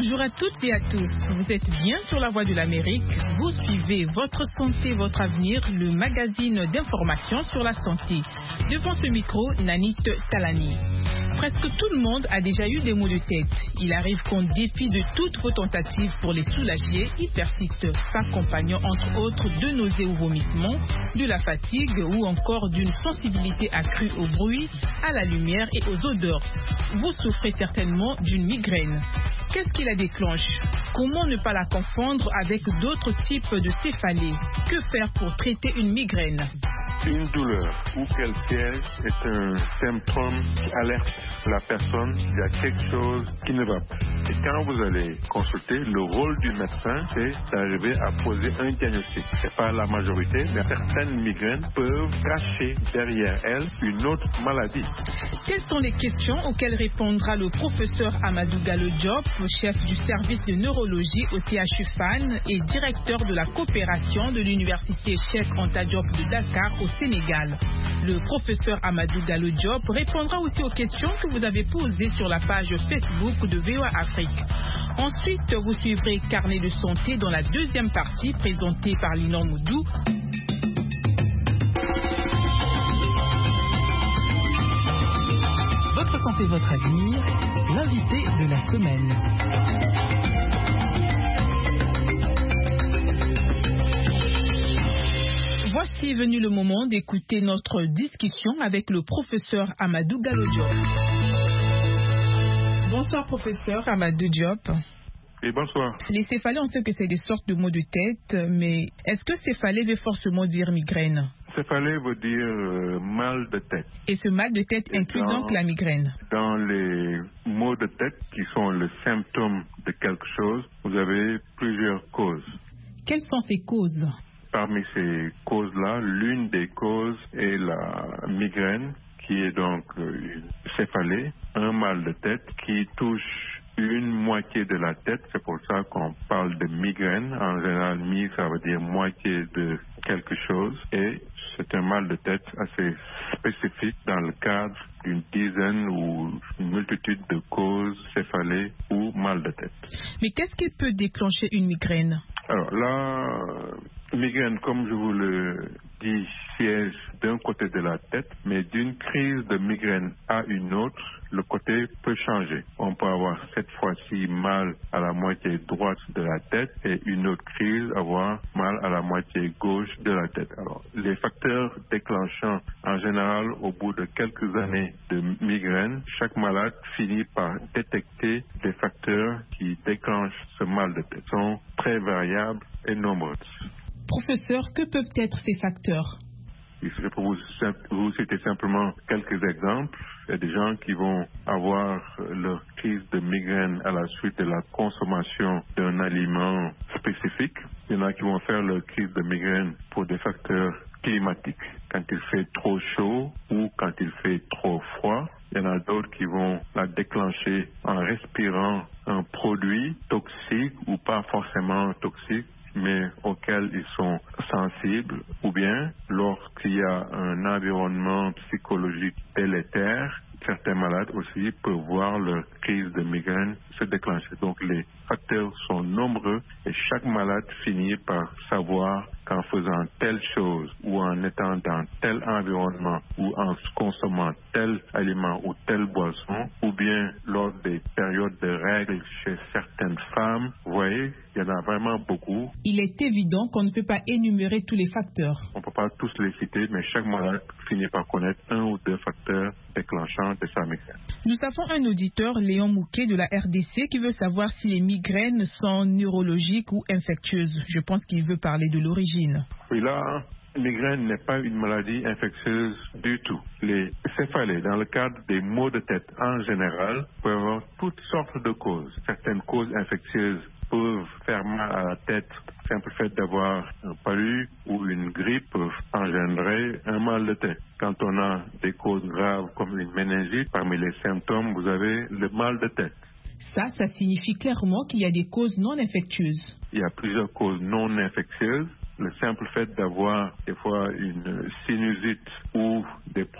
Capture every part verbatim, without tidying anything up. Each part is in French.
Bonjour à toutes et à tous. Vous êtes bien sur la Voix de l'Amérique. Vous suivez Votre Santé, Votre Avenir, le magazine d'information sur la santé. Devant ce micro, Nanit Talani. Presque tout le monde a déjà eu des maux de tête. Il arrive qu'en dépit de toutes vos tentatives pour les soulager, ils persistent, s'accompagnant entre autres de nausées ou vomissements, de la fatigue ou encore d'une sensibilité accrue au bruit, à la lumière et aux odeurs. Vous souffrez certainement d'une migraine. Qu'est-ce qui la déclenche? Comment ne pas la confondre avec d'autres types de céphalées? Que faire pour traiter une migraine? Une douleur ou qu'elle piège est un symptôme qui alerte la personne qu'il y a quelque chose qui ne va pas. Et quand vous allez consulter, le rôle du médecin, c'est d'arriver à poser un diagnostic. Ce n'est pas la majorité, mais certaines migraines peuvent cacher derrière elles une autre maladie. Quelles sont les questions auxquelles répondra le professeur Amadou Gallo Diop, chef du service de neurologie au C H U F A N et directeur de la coopération de l'université Cheikh Anta Diop de Dakar au Sénégal. Le professeur Amadou Gallo Diop répondra aussi aux questions que vous avez posées sur la page Facebook de V O A Afrique. Ensuite, vous suivrez Carnet de santé dans la deuxième partie présentée par Linon Moudou. Votre santé, votre avenir, l'invité de la semaine. Voici venu le moment d'écouter notre discussion avec le professeur Amadou Gallo Diop. Bonsoir professeur Amadou Diop. Et bonsoir. Les céphalées, on sait que c'est des sortes de maux de tête, mais est-ce que céphalée veut forcément dire migraine? Céphalée veut dire euh, mal de tête. Et ce mal de tête Et inclut dans, donc la migraine? Dans les maux de tête qui sont le symptôme de quelque chose, vous avez plusieurs causes. Quelles sont ces causes? Parmi ces causes-là, l'une des causes est la migraine, qui est donc une céphalée, un mal de tête qui touche une moitié de la tête. C'est pour ça qu'on parle de migraine. En général, mi, ça veut dire moitié de quelque chose. Et c'est un mal de tête assez spécifique dans le cadre d'une dizaine ou une multitude de causes céphalées ou mal de tête. Mais qu'est-ce qui peut déclencher une migraine? Alors la migraine, comme je vous le dis, siège d'un côté de la tête, mais d'une crise de migraine à une autre, le côté peut changer. On peut avoir cette fois-ci mal à la moitié droite de la tête et une autre crise avoir mal à la moitié gauche de la tête. Alors, les facteurs déclenchants, en général, au bout de quelques années de migraine, chaque malade finit par détecter des facteurs qui déclenchent ce mal de tête. Ils sont très variables et nombreux. Professeur, que peuvent être ces facteurs? Je peux vous, vous citer simplement quelques exemples. Il y a des gens qui vont avoir leur crise de migraine à la suite de la consommation d'un aliment spécifique. Il y en a qui vont faire leur crise de migraine pour des facteurs climatiques, quand il fait trop chaud ou quand il fait trop froid. Il y en a d'autres qui vont la déclencher en respirant un produit toxique ou pas forcément toxique, mais auxquels ils sont sensibles, ou bien lorsqu'il y a un environnement psychologique délétère, certains malades aussi peuvent voir leur crise de migraine se déclencher. Donc les facteurs sont nombreux et chaque malade finit par savoir qu'en faisant telle chose ou en étant dans tel environnement ou en consommant tel aliment ou telle boisson, ou bien lors des périodes de règles chez certaines femmes, vous voyez, il y en a vraiment beaucoup. Il est évident qu'on ne peut pas énumérer tous les facteurs. On ne peut pas tous les citer, mais chaque malade finit par connaître un ou deux facteurs déclenchants de sa migraine. Nous avons un auditeur, Léon Mouquet de la R D C, qui veut savoir si les migraines sont neurologiques ou infectieuses. Je pense qu'il veut parler de l'origine. Oui, là, la migraine n'est pas une maladie infectieuse du tout. Les céphalées, dans le cadre des maux de tête en général, peuvent avoir toutes sortes de causes. Certaines causes infectieuses peuvent faire mal à la tête. Le simple fait d'avoir un palu ou une grippe peut engendrer un mal de tête. Quand on a des causes graves comme une méningite, parmi les symptômes, vous avez le mal de tête. Ça, ça signifie clairement qu'il y a des causes non infectieuses. Il y a plusieurs causes non infectieuses. Le simple fait d'avoir des fois une sinusite ou des problèmes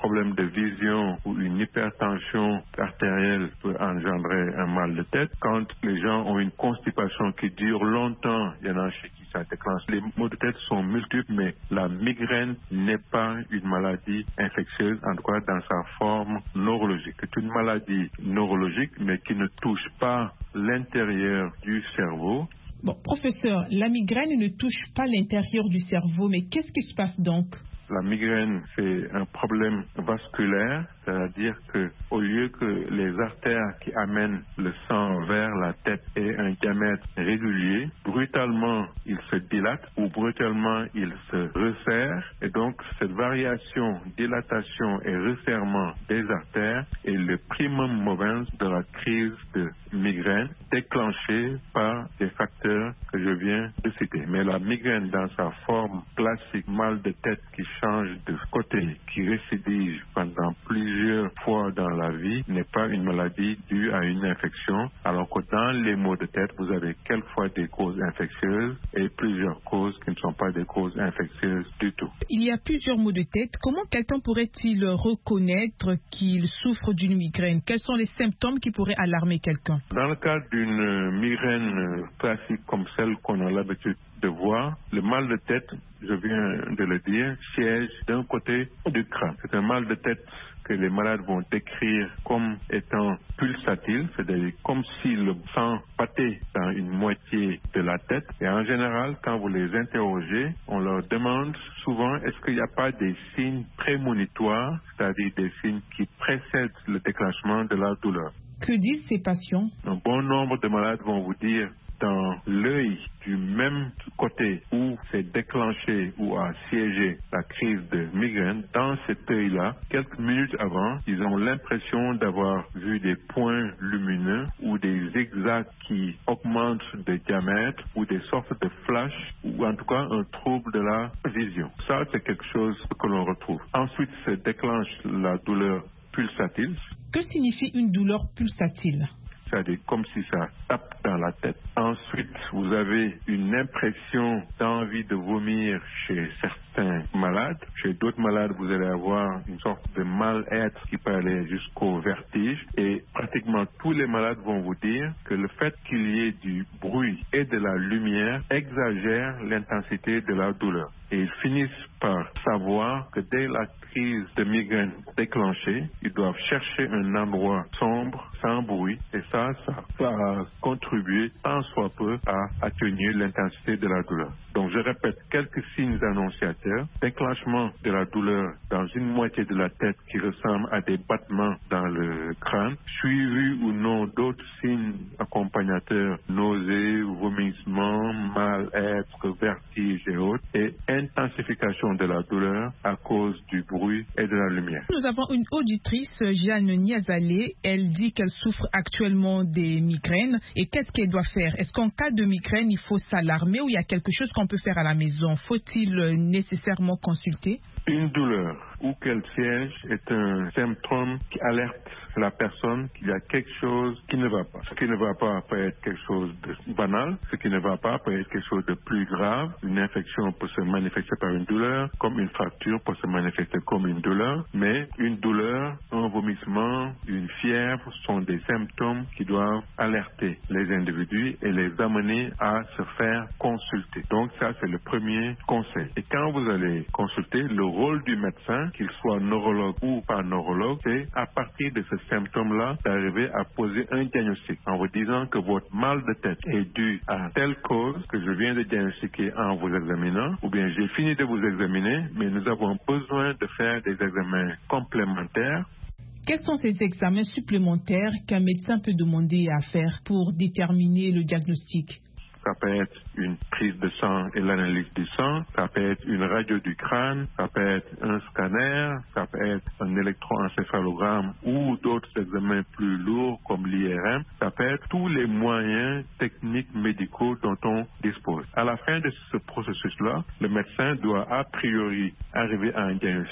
problème de vision ou une hypertension artérielle peut engendrer un mal de tête. Quand les gens ont une constipation qui dure longtemps, il y en a chez qui ça déclenche. Les maux de tête sont multiples, mais la migraine n'est pas une maladie infectieuse, en tout cas dans sa forme neurologique. C'est une maladie neurologique, mais qui ne touche pas l'intérieur du cerveau. Bon, professeur, la migraine ne touche pas l'intérieur du cerveau, mais qu'est-ce qui se passe donc? La migraine, c'est un problème vasculaire, c'est-à-dire que au lieu que les artères qui amènent le sang vers la tête aient un diamètre régulier, brutalement, ils se dilatent ou brutalement, ils se resserrent. Et donc, cette variation, dilatation et resserrement des artères est le primum movens de la crise de migraine déclenchée par des facteurs que je viens de citer. Mais la migraine dans sa forme classique, mal de tête qui change de côté, qui récidive pendant plusieurs fois dans la vie, n'est pas une maladie due à une infection, alors que dans les maux de tête, vous avez quelquefois des causes infectieuses et plusieurs causes qui ne sont pas des causes infectieuses du tout. Il y a plusieurs maux de tête. Comment quelqu'un pourrait-il reconnaître qu'il souffre d'une migraine? Quels sont les symptômes qui pourraient alarmer quelqu'un? Dans le cas d'une migraine classique comme celle qu'on a l'habitude de voir, le mal de tête, je viens de le dire, siège d'un côté du crâne. C'est un mal de tête que les malades vont décrire comme étant pulsatile, c'est-à-dire comme si le sang battait dans une moitié de la tête. Et en général, quand vous les interrogez, on leur demande souvent est-ce qu'il n'y a pas des signes prémonitoires, c'est-à-dire des signes qui précèdent le déclenchement de la douleur. Que disent ces patients? Un bon nombre de malades vont vous dire dans l'œil du même côté où s'est déclenché ou a siégé la crise de migraine, dans cet œil-là, quelques minutes avant, ils ont l'impression d'avoir vu des points lumineux ou des zigzags qui augmentent de diamètre ou des sortes de flashs ou en tout cas un trouble de la vision. Ça, c'est quelque chose que l'on retrouve. Ensuite, se déclenche la douleur pulsatile. Que signifie une douleur pulsatile? C'est-à-dire comme si ça tape dans la tête. Ensuite, vous avez une impression d'envie de vomir chez certains malades. Chez d'autres malades, vous allez avoir une sorte de mal-être qui peut aller jusqu'au vertige. Et pratiquement tous les malades vont vous dire que le fait qu'il y ait du bruit et de la lumière exagère l'intensité de la douleur. Et ils finissent par savoir que dès la crise de migraine déclenchée, ils doivent chercher un endroit sombre, sans bruit, et ça, ça va contribuer tant soit peu à atténuer l'intensité de la douleur. Donc je répète, quelques signes annonciateurs, déclenchement de la douleur dans une moitié de la tête qui ressemble à des battements dans le crâne, suivi ou non d'autres signes accompagnateurs, nausées, vomissements, mal-être, vertige et autres, et intensification de la douleur à cause du bruit et de la lumière. Nous avons une auditrice, Jeanne Niazalé. Elle dit qu'elle souffre actuellement des migraines. Et qu'est-ce qu'elle doit faire? Est-ce qu'en cas de migraine, il faut s'alarmer ou il y a quelque chose qu'on peut faire à la maison? Faut-il nécessairement consulter? Une douleur où qu'elle siège est un symptôme qui alerte la personne qu'il y a quelque chose qui ne va pas. Ce qui ne va pas peut être quelque chose de banal, ce qui ne va pas peut être quelque chose de plus grave. Une infection peut se manifester par une douleur, comme une fracture peut se manifester comme une douleur, mais une douleur, un vomissement, une fièvre sont des symptômes qui doivent alerter les individus et les amener à se faire consulter. Donc ça, c'est le premier conseil. Et quand vous allez consulter, le rôle du médecin, qu'il soit neurologue ou pas neurologue, c'est à partir de ce symptôme-là d'arriver à poser un diagnostic en vous disant que votre mal de tête est dû à telle cause que je viens de diagnostiquer en vous examinant, ou bien j'ai fini de vous examiner, mais nous avons besoin de faire des examens complémentaires. Quels sont ces examens supplémentaires qu'un médecin peut demander à faire pour déterminer le diagnostic? Ça peut être une prise de sang et l'analyse du sang, ça peut être une radio du crâne, ça peut être un scanner, ça peut être un électroencéphalogramme ou d'autres examens plus lourds comme l'I R M, ça peut être tous les moyens techniques médicaux dont on dispose. À la fin de ce processus-là, le médecin doit a priori arriver à un diagnostic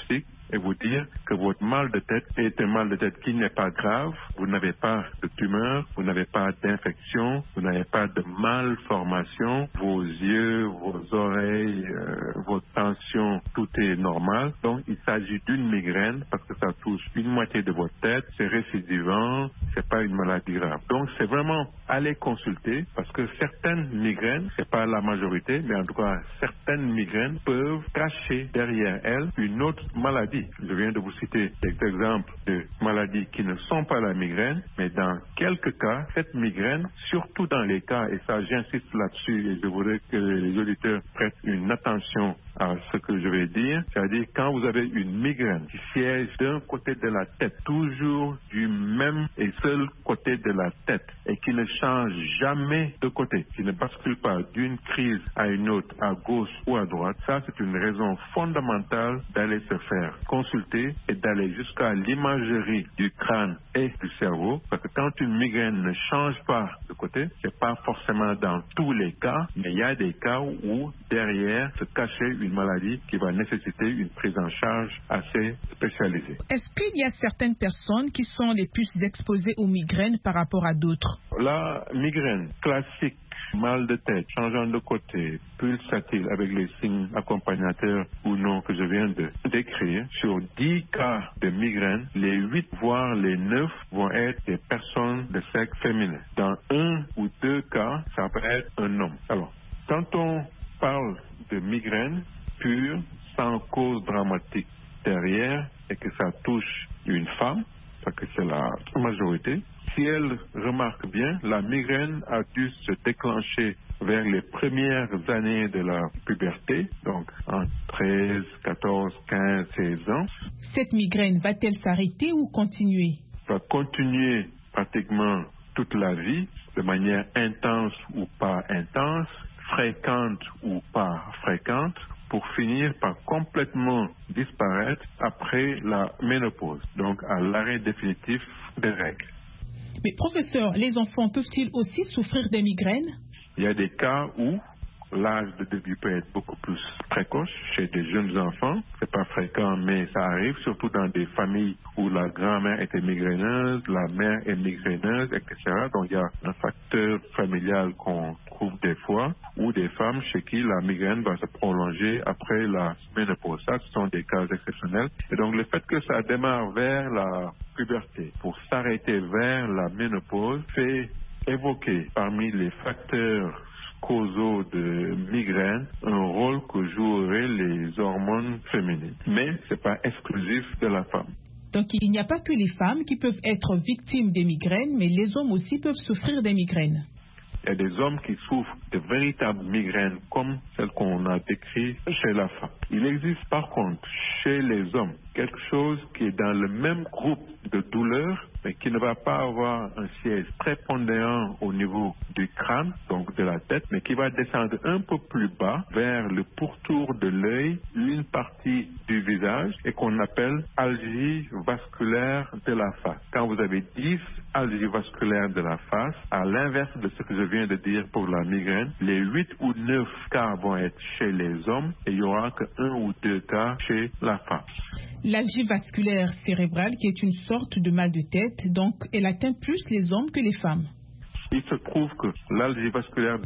et vous dire que votre mal de tête est un mal de tête qui n'est pas grave, vous n'avez pas de tumeur, vous n'avez pas d'infection, vous n'avez pas de malformation, vos yeux, vos oreilles, euh, votre tension, tout est normal. Donc il s'agit d'une migraine parce que ça touche une moitié de votre tête, c'est récidivant, c'est pas une maladie grave. Donc c'est vraiment aller consulter parce que certaines migraines, c'est pas la majorité, mais en tout cas certaines migraines peuvent cacher derrière elles une autre maladie. Je viens de vous citer des exemples de maladies qui ne sont pas la migraine, mais dans quelques cas, cette migraine, surtout dans les cas, et ça j'insiste là-dessus et je voudrais que les auditeurs prêtent une attention à ce que je vais dire, c'est-à-dire quand vous avez une migraine qui siège d'un côté de la tête, toujours du même et seul côté de la tête, et qui ne change jamais de côté, qui ne bascule pas d'une crise à une autre, à gauche ou à droite, ça c'est une raison fondamentale d'aller se faire consulter et d'aller jusqu'à l'imagerie du crâne et du cerveau, parce que quand une migraine ne change pas de côté, c'est pas forcément dans tous les cas, mais il y a des cas où derrière se cachait une maladie qui va nécessiter une prise en charge assez spécialisée. Est-ce qu'il y a certaines personnes qui sont les plus exposées aux migraines par rapport à d'autres? La migraine classique, mal de tête, changeant de côté, pulsatile avec les signes accompagnateurs ou non que je viens de décrire, sur dix cas de migraine, les huit voire les neuf vont être des personnes de sexe féminin. Dans un ou deux cas, ça peut être un homme. Alors, quand on parle de migraine pure, sans cause dramatique derrière, et que ça touche une femme, parce que c'est la majorité, si elle remarque bien, la migraine a dû se déclencher vers les premières années de la puberté, donc en treize, quatorze, quinze, seize ans. Cette migraine va-t-elle s'arrêter ou continuer? Va continuer pratiquement toute la vie, de manière intense ou pas intense, fréquente ou pas fréquente, pour finir par complètement disparaître après la ménopause, donc à l'arrêt définitif des règles. Mais professeur, les enfants peuvent-ils aussi souffrir des migraines? Il y a des cas où l'âge de début peut être beaucoup plus précoce chez des jeunes enfants. C'est pas fréquent, mais ça arrive, surtout dans des familles où la grand-mère était migraineuse, la mère est migraineuse, et cetera. Donc il y a un facteur familial qu'on trouve des fois, ou des femmes chez qui la migraine va se prolonger après la ménopause. Ça, ce sont des cas exceptionnels. Et donc le fait que ça démarre vers la puberté pour s'arrêter vers la ménopause fait évoquer parmi les facteurs causaux de migraine un rôle que joueraient les hormones féminines. Mais ce n'est pas exclusif de la femme. Donc il n'y a pas que les femmes qui peuvent être victimes des migraines, mais les hommes aussi peuvent souffrir des migraines. Il y a des hommes qui souffrent de véritables migraines comme celles qu'on a décrites chez la femme. Il existe par contre chez les hommes quelque chose qui est dans le même groupe de douleurs, mais qui ne va pas avoir un siège prépondérant au niveau du crâne, donc de la tête, mais qui va descendre un peu plus bas vers le pourtour de l'œil, une partie du visage, et qu'on appelle algie vasculaire de la face. Quand vous avez dix algies vasculaires de la face, à l'inverse de ce que je viens de dire pour la migraine, les huit ou neuf cas vont être chez les hommes et il n'y aura que un ou deux cas chez la femme. L'algie vasculaire cérébrale, qui est une sorte de mal de tête, donc elle atteint plus les hommes que les femmes. Il se trouve que l'algie vasculaire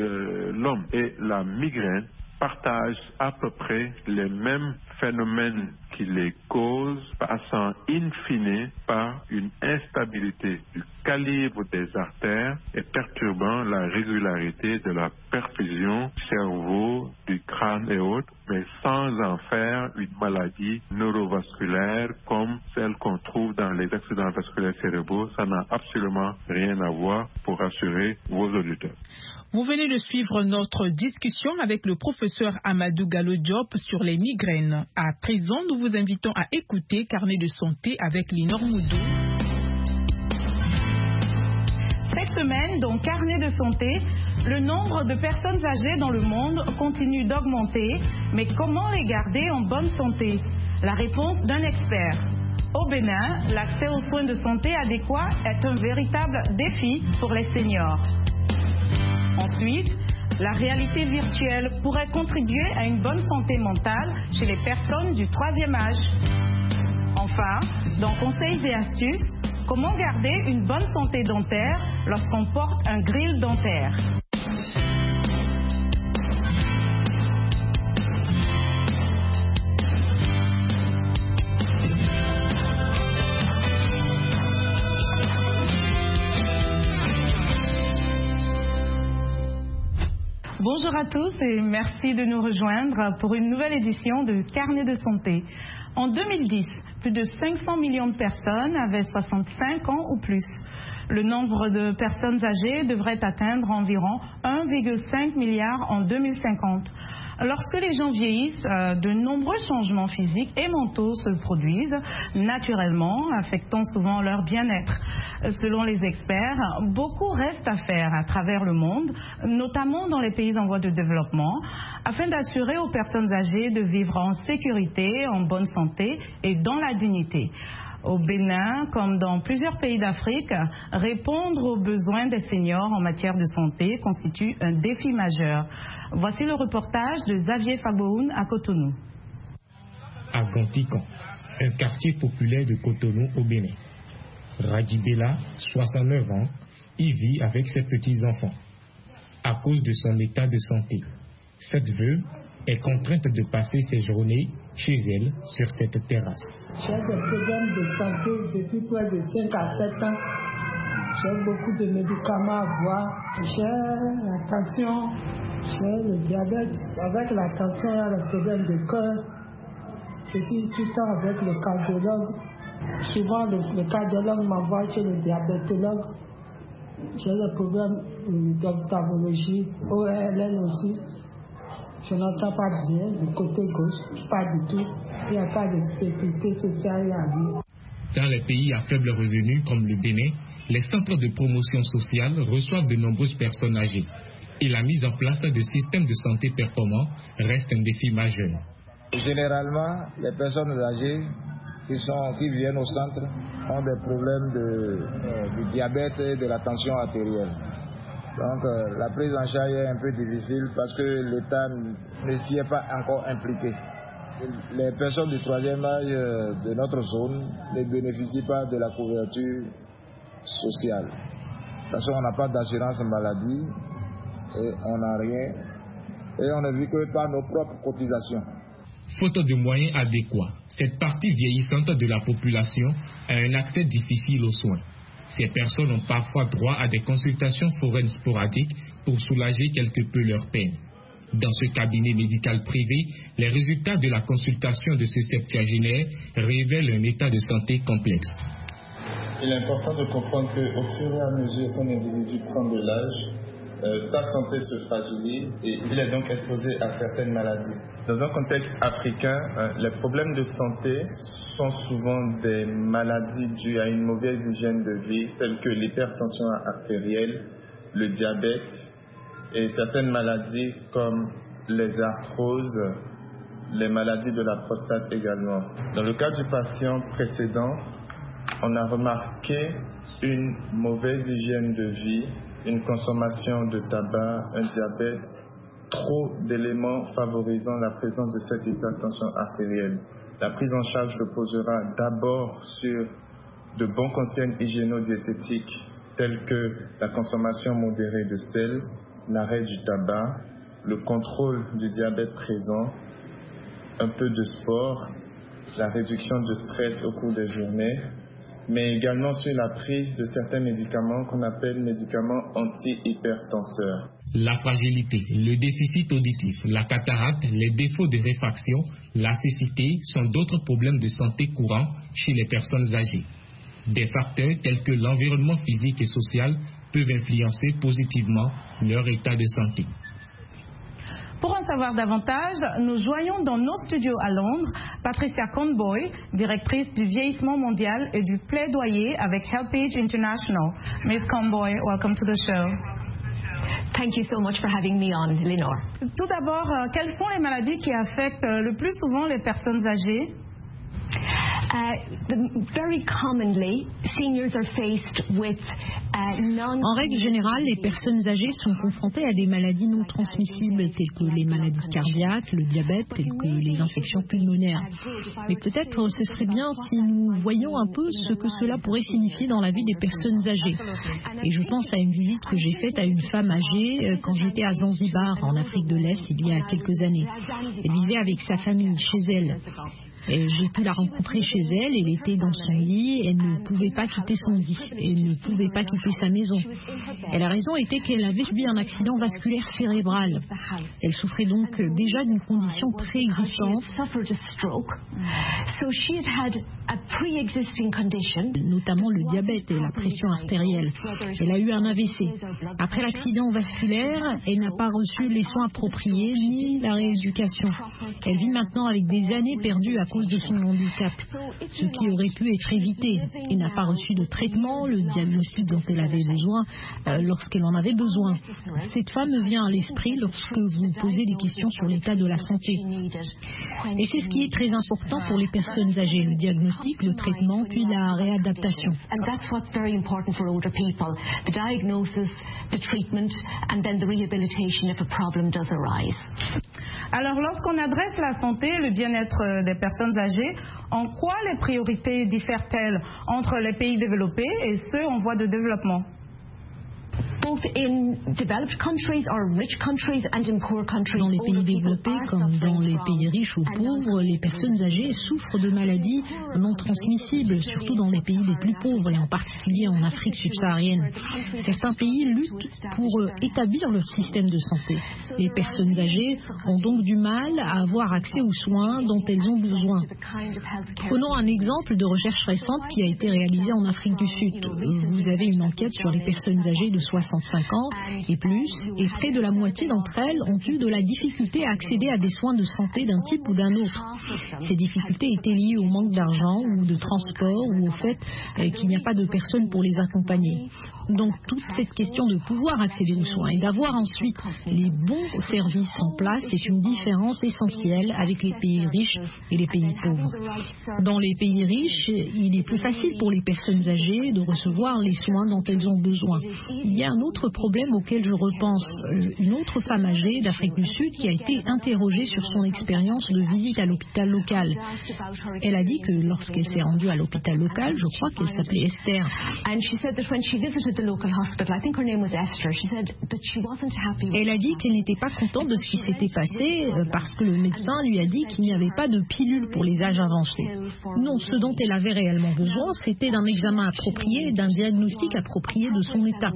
de l'homme et la migraine partagent à peu près les mêmes phénomènes qui les causent, passant in fine par une instabilité du calibre des artères et perturbant la régularité de la perfusion du cerveau, du crâne et autres, mais sans en faire une maladie neurovasculaire comme celle qu'on trouve dans les accidents vasculaires cérébraux. Ça n'a absolument rien à voir, pour rassurer vos auditeurs. Vous venez de suivre notre discussion avec le professeur Amadou Gallo Diop sur les migraines. À présent, nous vous invitons à écouter Carnet de santé avec Linor Moudou. Cette semaine, dans Carnet de santé, le nombre de personnes âgées dans le monde continue d'augmenter, mais comment les garder en bonne santé? La réponse d'un expert. Au Bénin, l'accès aux soins de santé adéquats est un véritable défi pour les seniors. Ensuite, la réalité virtuelle pourrait contribuer à une bonne santé mentale chez les personnes du troisième âge. Enfin, dans Conseils et astuces, comment garder une bonne santé dentaire lorsqu'on porte un grill dentaire? Bonjour à tous et merci de nous rejoindre pour une nouvelle édition de Carnet de santé. En deux mille dix, plus de cinq cents millions de personnes avaient soixante-cinq ans ou plus. Le nombre de personnes âgées devrait atteindre environ un virgule cinq milliard en deux mille cinquante. Lorsque les gens vieillissent, de nombreux changements physiques et mentaux se produisent naturellement, affectant souvent leur bien-être. Selon les experts, beaucoup reste à faire à travers le monde, notamment dans les pays en voie de développement, afin d'assurer aux personnes âgées de vivre en sécurité, en bonne santé et dans la dignité. Au Bénin, comme dans plusieurs pays d'Afrique, répondre aux besoins des seniors en matière de santé constitue un défi majeur. Voici le reportage de Xavier Faboun à Cotonou. À Gontikan, un quartier populaire de Cotonou au Bénin. Radibella, soixante-neuf ans, y vit avec ses petits-enfants. À cause de son état de santé, cette veuve est contrainte de passer ses journées chez elle sur cette terrasse. J'ai des problèmes de santé depuis près de cinq à sept ans. J'ai beaucoup de médicaments à boire. J'ai la tension, j'ai le diabète. Avec la tension, il y a le problème de cœur. Je suis tout le temps avec le cardiologue. Souvent, le, le cardiologue m'envoie chez le diabétologue. J'ai le problème d'ophtalmologie, O R L aussi. Je n'entends pas bien du côté gauche, pas du tout. Il n'y a pas de sécurité sociale à vie. Dans les pays à faible revenu comme le Bénin, les centres de promotion sociale reçoivent de nombreuses personnes âgées. Et la mise en place de systèmes de santé performants reste un défi majeur. Généralement, les personnes âgées qui, sont, qui viennent au centre ont des problèmes de, euh, de diabète et de la tension artérielle. Donc euh, la prise en charge est un peu difficile parce que l'État ne s'y est pas encore impliqué. Les personnes du troisième âge de notre zone ne bénéficient pas de la couverture sociale. Parce qu'on n'a pas d'assurance maladie et on n'a rien. Et on ne vit que par nos propres cotisations. Faute de moyens adéquats, cette partie vieillissante de la population a un accès difficile aux soins. Ces personnes ont parfois droit à des consultations foraines sporadiques pour soulager quelque peu leur peine. Dans ce cabinet médical privé, les résultats de la consultation de ce septuagénaire révèlent un état de santé complexe. Il est important de comprendre qu'au fur et à mesure qu'un individu prend de l'âge, euh, sa santé se fragilise et il est donc exposé à certaines maladies. Dans un contexte africain, euh, les problèmes de santé sont souvent des maladies dues à une mauvaise hygiène de vie, telles que l'hypertension artérielle, le diabète et certaines maladies comme les arthroses, les maladies de la prostate également. Dans le cas du patient précédent, on a remarqué une mauvaise hygiène de vie, une consommation de tabac, un diabète, trop d'éléments favorisant la présence de cette hypertension artérielle. La prise en charge reposera d'abord sur de bons conseils hygiéno-diététiques tels que la consommation modérée de sel, l'arrêt du tabac, le contrôle du diabète présent, un peu de sport, la réduction de stress au cours des journées, mais également sur la prise de certains médicaments qu'on appelle médicaments anti-hypertenseurs. La fragilité, le déficit auditif, la cataracte, les défauts de réfraction, la cécité sont d'autres problèmes de santé courants chez les personnes âgées. Des facteurs tels que l'environnement physique et social peuvent influencer positivement leur état de santé. Pour en savoir davantage, nous joignons dans nos studios à Londres Patricia Conboy, directrice du vieillissement mondial et du plaidoyer avec HelpAge International. Miss Conboy, welcome to the show. Thank you so much for having me on, Lenore. Tout d'abord, euh, quelles sont les maladies qui affectent euh, le plus souvent les personnes âgées? En règle générale, les personnes âgées sont confrontées à des maladies non transmissibles telles que les maladies cardiaques, le diabète, telles que les infections pulmonaires. Mais peut-être ce serait bien si nous voyions un peu ce que cela pourrait signifier dans la vie des personnes âgées. Et je pense à une visite que j'ai faite à une femme âgée quand j'étais à Zanzibar, en Afrique de l'Est, il y a quelques années. Elle vivait avec sa famille chez elle. Et j'ai pu la rencontrer chez elle, elle était dans son lit, elle ne pouvait pas quitter son lit, elle ne pouvait pas quitter sa maison. Et la raison était qu'elle avait subi un accident vasculaire cérébral. Elle souffrait donc déjà d'une condition préexistante, notamment le diabète et la pression artérielle. Elle a eu un A V C. Après l'accident vasculaire, elle n'a pas reçu les soins appropriés ni la rééducation. Elle vit maintenant avec des années perdues à cause de son handicap, ce qui aurait pu être évité. Elle n'a pas reçu de traitement, le diagnostic dont elle avait besoin euh, lorsqu'elle en avait besoin. Cette femme me vient à l'esprit lorsque vous posez des questions sur l'état de la santé. Et c'est ce qui est très important pour les personnes âgées, le diagnostic, le traitement, puis la réadaptation. Alors, lorsqu'on adresse la santé, le bien-être des personnes âgées, en quoi les priorités diffèrent-elles entre les pays développés et ceux en voie de développement? Dans les pays développés comme dans les pays riches ou pauvres, les personnes âgées souffrent de maladies non transmissibles, surtout dans les pays les plus pauvres et en particulier en Afrique subsaharienne. Certains pays luttent pour établir leur système de santé. Les personnes âgées ont donc du mal à avoir accès aux soins dont elles ont besoin. Prenons un exemple de recherche récente qui a été réalisée en Afrique du Sud. Vous avez une enquête sur les personnes âgées de soixante-cinq ans et plus, et près de la moitié d'entre elles ont eu de la difficulté à accéder à des soins de santé d'un type ou d'un autre. Ces difficultés étaient liées au manque d'argent ou de transport ou au fait qu'il n'y a pas de personnes pour les accompagner. Donc toute cette question de pouvoir accéder aux soins et d'avoir ensuite les bons services en place est une différence essentielle avec les pays riches et les pays pauvres. Dans les pays riches, il est plus facile pour les personnes âgées de recevoir les soins dont elles ont besoin. Il y a un autre problème auquel je repense. Une autre femme âgée d'Afrique du Sud qui a été interrogée sur son expérience de visite à l'hôpital local. Elle a dit que lorsqu'elle s'est rendue à l'hôpital local, je crois qu'elle s'appelait Esther, elle a dit qu'elle n'était pas contente de ce qui s'était passé parce que le médecin lui a dit qu'il n'y avait pas de pilule pour les âges avancés. Non, ce dont elle avait réellement besoin, c'était d'un examen approprié et d'un diagnostic approprié de son état.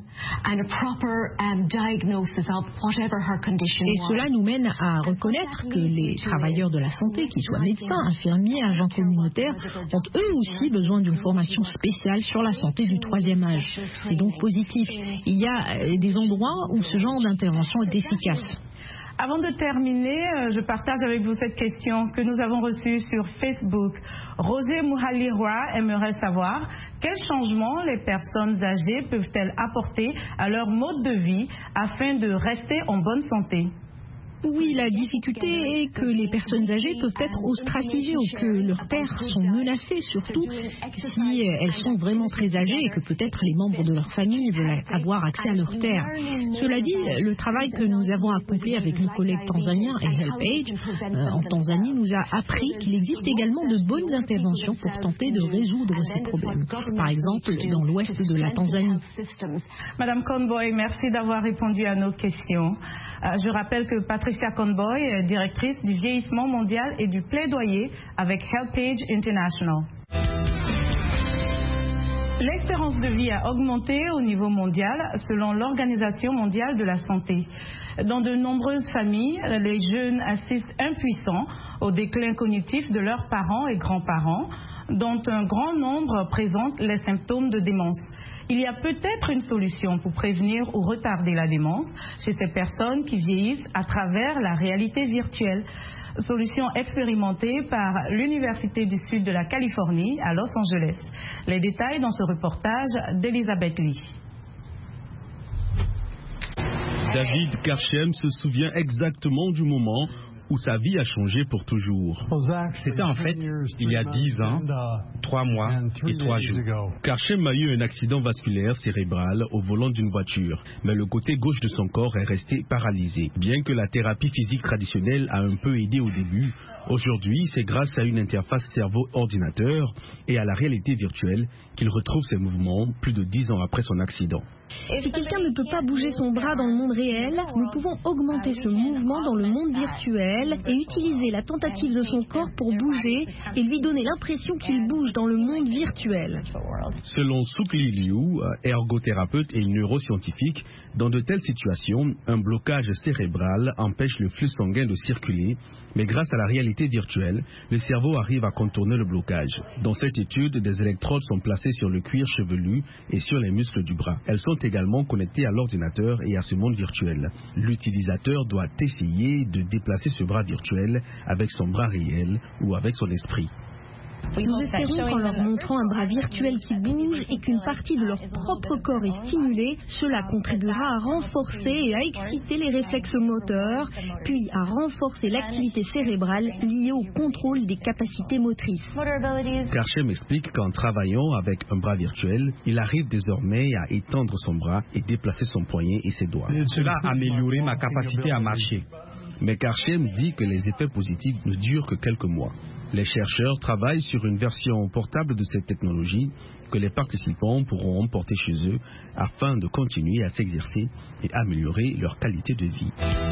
Et cela nous mène à reconnaître que les travailleurs de la santé, qu'ils soient médecins, infirmiers, agents communautaires, ont eux aussi besoin d'une formation spéciale sur la santé du troisième âge. C'est donc positif. Il y a des endroits où ce genre d'intervention est efficace. Avant de terminer, je partage avec vous cette question que nous avons reçue sur Facebook. Roger Mouhalirwa aimerait savoir quels changements les personnes âgées peuvent-elles apporter à leur mode de vie afin de rester en bonne santé. Oui, la difficulté est que les personnes âgées peuvent être ostracisées ou que leurs terres sont menacées, surtout si elles sont vraiment très âgées et que peut-être les membres de leur famille veulent avoir accès à leurs terres. Cela dit, le travail que nous avons accompli avec nos collègues tanzaniens et HelpAge euh, en Tanzanie nous a appris qu'il existe également de bonnes interventions pour tenter de résoudre ces problèmes. Par exemple, dans l'ouest de la Tanzanie. Madame Conboy, merci d'avoir répondu à nos questions. Euh, je rappelle que Patricia Conboy est directrice du vieillissement mondial et du plaidoyer avec HelpAge International. L'espérance de vie a augmenté au niveau mondial selon l'Organisation mondiale de la santé. Dans de nombreuses familles, les jeunes assistent impuissants au déclin cognitif de leurs parents et grands-parents, dont un grand nombre présentent les symptômes de démence. Il y a peut-être une solution pour prévenir ou retarder la démence chez ces personnes qui vieillissent à travers la réalité virtuelle. Solution expérimentée par l'Université du Sud de la Californie à Los Angeles. Les détails dans ce reportage d'Elisabeth Lee. David Karchem se souvient exactement du moment où sa vie a changé pour toujours. C'était en fait il y a dix ans, trois mois et trois jours. Karchem a eu un accident vasculaire cérébral au volant d'une voiture, mais le côté gauche de son corps est resté paralysé. Bien que la thérapie physique traditionnelle a un peu aidé au début, aujourd'hui, c'est grâce à une interface cerveau-ordinateur et à la réalité virtuelle qu'il retrouve ses mouvements plus de dix ans après son accident. Si quelqu'un ne peut pas bouger son bras dans le monde réel, nous pouvons augmenter ce mouvement dans le monde virtuel et utiliser la tentative de son corps pour bouger et lui donner l'impression qu'il bouge dans le monde virtuel. Selon Sukli Liu, ergothérapeute et neuroscientifique, dans de telles situations, un blocage cérébral empêche le flux sanguin de circuler, mais grâce à la réalité virtuelle, le cerveau arrive à contourner le blocage. Dans cette étude, des électrodes sont placées sur le cuir chevelu et sur les muscles du bras. Elles sont également connectées à l'ordinateur et à ce monde virtuel. L'utilisateur doit essayer de déplacer ce bras virtuel avec son bras réel ou avec son esprit. Nous espérons qu'en leur montrant un bras virtuel qui bouge et qu'une partie de leur propre corps est stimulée, cela contribuera à renforcer et à exciter les réflexes moteurs, puis à renforcer l'activité cérébrale liée au contrôle des capacités motrices. Karchem explique qu'en travaillant avec un bras virtuel, il arrive désormais à étendre son bras et déplacer son poignet et ses doigts. Cela a amélioré ma capacité à marcher. Mais Karchem dit que les effets positifs ne durent que quelques mois. Les chercheurs travaillent sur une version portable de cette technologie que les participants pourront emporter chez eux afin de continuer à s'exercer et améliorer leur qualité de vie.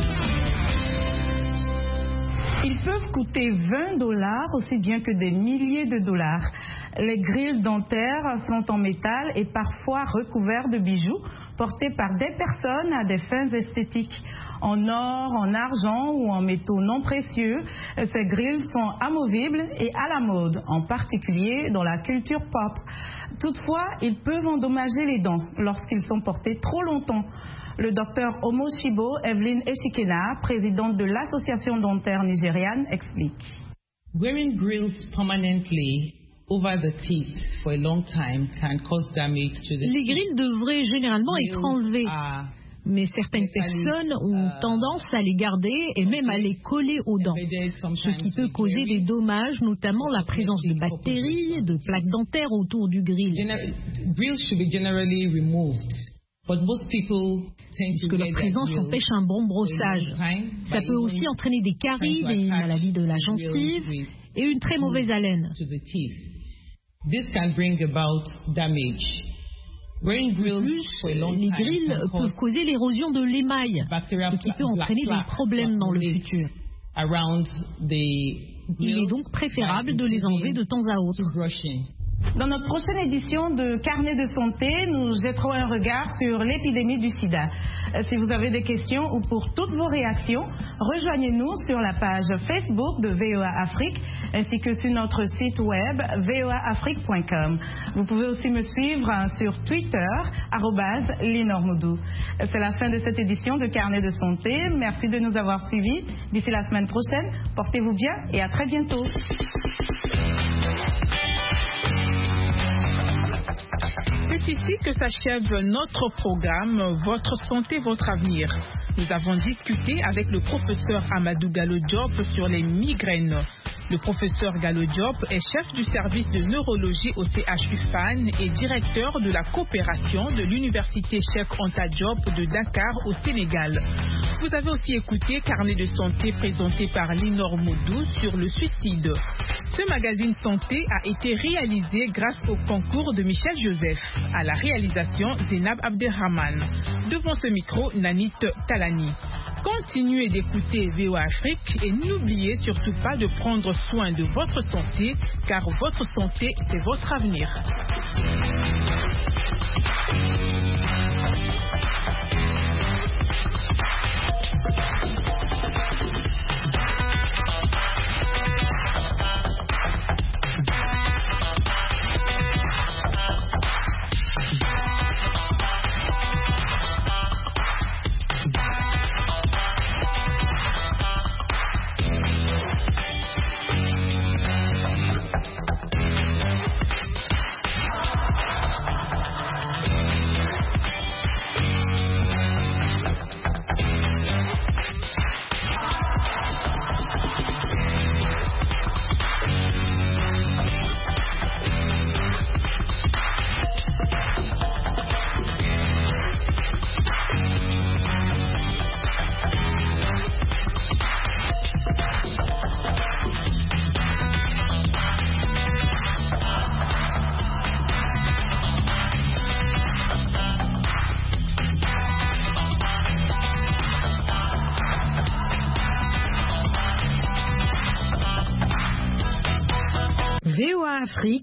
Ils peuvent coûter vingt dollars aussi bien que des milliers de dollars. Les grilles dentaires sont en métal et parfois recouverts de bijoux portés par des personnes à des fins esthétiques. En or, en argent ou en métaux non précieux, ces grilles sont amovibles et à la mode, en particulier dans la culture pop. Toutefois, ils peuvent endommager les dents lorsqu'ils sont portés trop longtemps. Le docteur Omo Shibo, Evelyn Eshikena, présidente de l'association dentaire nigériane, explique. Wearing grills permanently over the teeth for a long time can cause damage to the teeth. Les grilles devraient généralement être enlevées, mais certaines personnes ont tendance à les garder et même à les coller aux dents, ce qui peut causer des dommages, notamment la présence de bactéries, de plaques dentaires autour du grill. Grills should be generally removed. Puisque leur présence empêche un bon brossage. Ça peut aussi entraîner des caries, des maladies de la gencive et une très mauvaise haleine. This can bring about damage. De plus, les grilles peuvent causer l'érosion de l'émail, ce qui peut entraîner des problèmes dans le futur. Il est donc préférable de les enlever de temps à autre. Dans notre prochaine édition de Carnet de santé, nous jetterons un regard sur l'épidémie du sida. Si vous avez des questions ou pour toutes vos réactions, rejoignez-nous sur la page Facebook de V O A Afrique ainsi que sur notre site web v o a afrique point com. Vous pouvez aussi me suivre sur Twitter, arobase Linormoudou. C'est la fin de cette édition de Carnet de santé. Merci de nous avoir suivis. D'ici la semaine prochaine, portez-vous bien et à très bientôt. C'est ici que s'achève notre programme Votre santé, votre avenir. Nous avons discuté avec le professeur Amadou Gallo Diop sur les migraines. Le professeur Gallo Diop est chef du service de neurologie au C H U F A N et directeur de la coopération de l'université Cheikh Anta Diop de Dakar au Sénégal. Vous avez aussi écouté Carnet de santé présenté par Linor Moudou sur le suicide. Ce magazine santé a été réalisé grâce au concours de Michel Joseph. À la réalisation, Zénab Abderrahman. Devant ce micro, Nanit Talani. Continuez d'écouter V O A Afrique et n'oubliez surtout pas de prendre soin de votre santé, car votre santé, c'est votre avenir. Afrique,